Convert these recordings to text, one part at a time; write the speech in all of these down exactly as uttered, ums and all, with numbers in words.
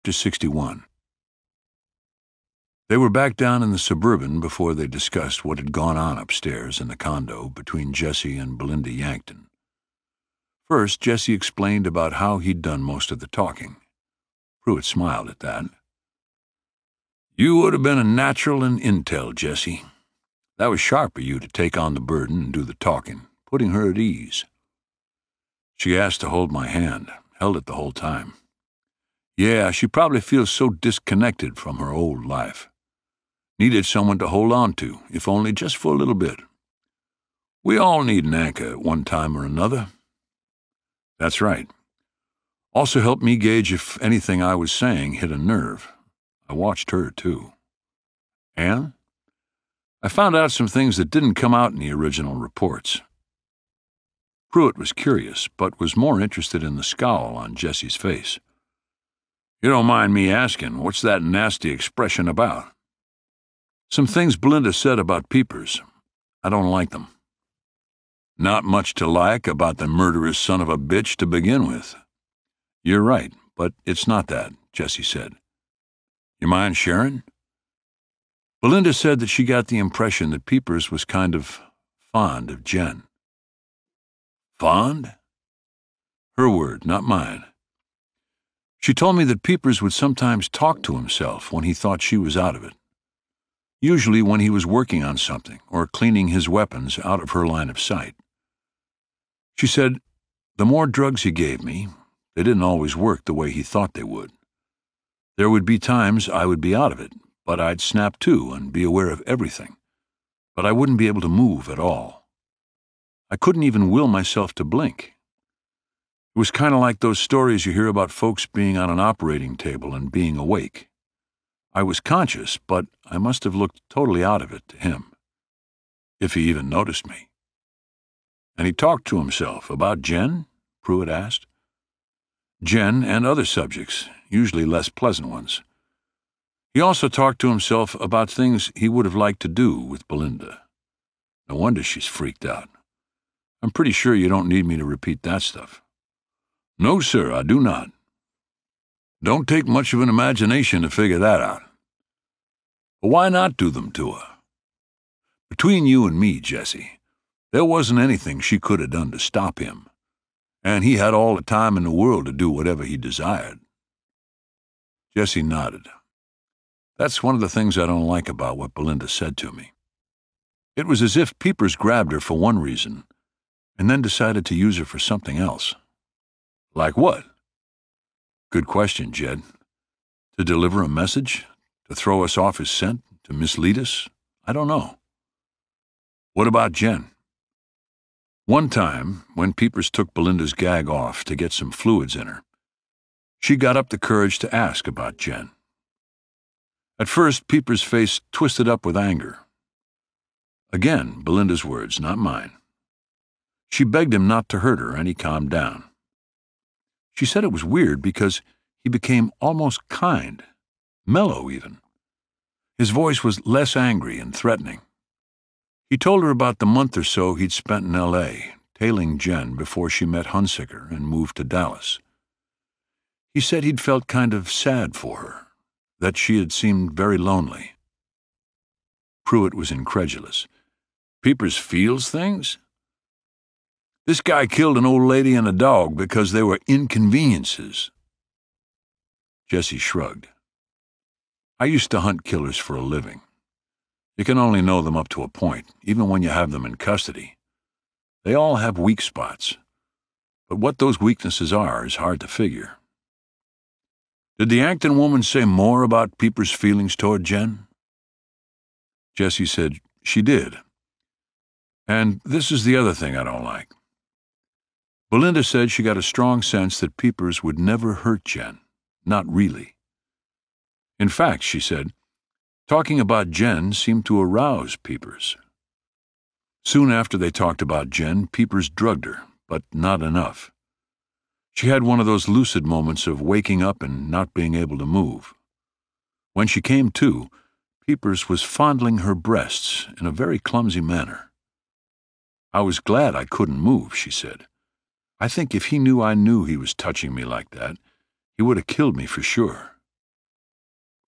Chapter sixty-one. They were back down in the Suburban before they discussed what had gone on upstairs in the condo between Jesse and Belinda Yankton. First, Jesse explained about how he'd done most of the talking. Pruitt smiled at that. "You would have been a natural in intel, Jesse. That was sharp of you to take on the burden and do the talking, putting her at ease." She asked to hold my hand, held it the whole time. Yeah, she probably feels so disconnected from her old life. Needed someone to hold on to, if only just for a little bit. We all need an anchor at one time or another. That's right. Also helped me gauge if anything I was saying hit a nerve. I watched her, too. And I found out some things that didn't come out in the original reports. Pruitt was curious, but was more interested in the scowl on Jesse's face. "You don't mind me asking, what's that nasty expression about?" "Some things Belinda said about Peepers. I don't like them." "Not much to like about the murderous son of a bitch to begin with." "You're right, but it's not that," Jesse said. "You mind sharing?" "Belinda said that she got the impression that Peepers was kind of fond of Jen." "Fond?" "Her word, not mine. She told me that Peepers would sometimes talk to himself when he thought she was out of it. Usually when he was working on something or cleaning his weapons out of her line of sight. She said, the more drugs he gave me, they didn't always work the way he thought they would. There would be times I would be out of it, but I'd snap to and be aware of everything. But I wouldn't be able to move at all. I couldn't even will myself to blink. It was kind of like those stories you hear about folks being on an operating table and being awake. I was conscious, but I must have looked totally out of it to him. If he even noticed me. "And he talked to himself about Jen?" Pruitt asked. "Jen and other subjects, usually less pleasant ones. He also talked to himself about things he would have liked to do with Belinda. No wonder she's freaked out. I'm pretty sure you don't need me to repeat that stuff." "No, sir, I do not. Don't take much of an imagination to figure that out. But why not do them to her? Between you and me, Jesse, there wasn't anything she could have done to stop him, and he had all the time in the world to do whatever he desired." Jesse nodded. "That's one of the things I don't like about what Belinda said to me. It was as if Peepers grabbed her for one reason, and then decided to use her for something else." "Like what?" "Good question, Jed. To deliver a message? To throw us off his scent? To mislead us? I don't know." "What about Jen?" "One time, when Peepers took Belinda's gag off to get some fluids in her, she got up the courage to ask about Jen. At first, Peepers' face twisted up with anger. Again, Belinda's words, not mine. She begged him not to hurt her, and he calmed down. She said it was weird because he became almost kind, mellow even. His voice was less angry and threatening. He told her about the month or so he'd spent in L A, tailing Jen before she met Hunsicker and moved to Dallas. He said he'd felt kind of sad for her, that she had seemed very lonely." Pruitt was incredulous. "Peepers feels things? This guy killed an old lady and a dog because they were inconveniences." Jesse shrugged. "I used to hunt killers for a living. You can only know them up to a point, even when you have them in custody. They all have weak spots, but what those weaknesses are is hard to figure." "Did the Yankton woman say more about Peepers' feelings toward Jen?" Jesse said she did. "And this is the other thing I don't like. Belinda said she got a strong sense that Peepers would never hurt Jen, not really. In fact, she said, talking about Jen seemed to arouse Peepers. Soon after they talked about Jen, Peepers drugged her, but not enough. She had one of those lucid moments of waking up and not being able to move. When she came to, Peepers was fondling her breasts in a very clumsy manner. I was glad I couldn't move, she said. I think if he knew I knew he was touching me like that, he would have killed me for sure.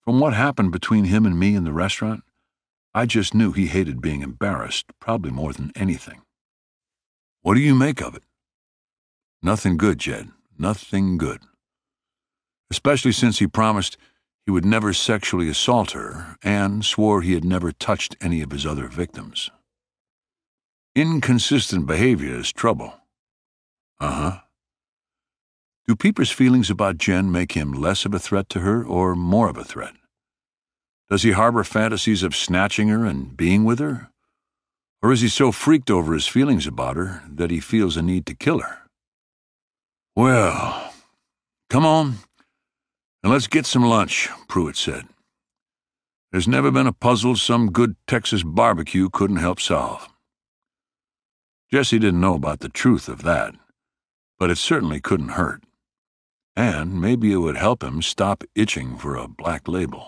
From what happened between him and me in the restaurant, I just knew he hated being embarrassed, probably more than anything. What do you make of it? Nothing good, Jed. Nothing good. Especially since he promised he would never sexually assault her and swore he had never touched any of his other victims. Inconsistent behavior is trouble. Uh-huh. Do Pieper's feelings about Jen make him less of a threat to her or more of a threat? Does he harbor fantasies of snatching her and being with her? Or is he so freaked over his feelings about her that he feels a need to kill her? Well, come on, and let's get some lunch, Pruitt said. There's never been a puzzle some good Texas barbecue couldn't help solve. Jesse didn't know about the truth of that, but it certainly couldn't hurt. And maybe it would help him stop itching for a black label.